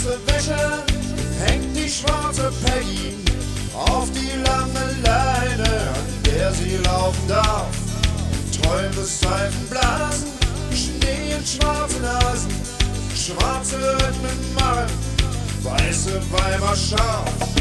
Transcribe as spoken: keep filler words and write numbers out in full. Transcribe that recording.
weiße Wäsche hängt die schwarze Peggy auf die lange Leine, an der sie laufen darf. Träume, Seifenblasen, Schnee in schwarze Nasen, schwarze Rhythmen machen weiße Weiber scharf.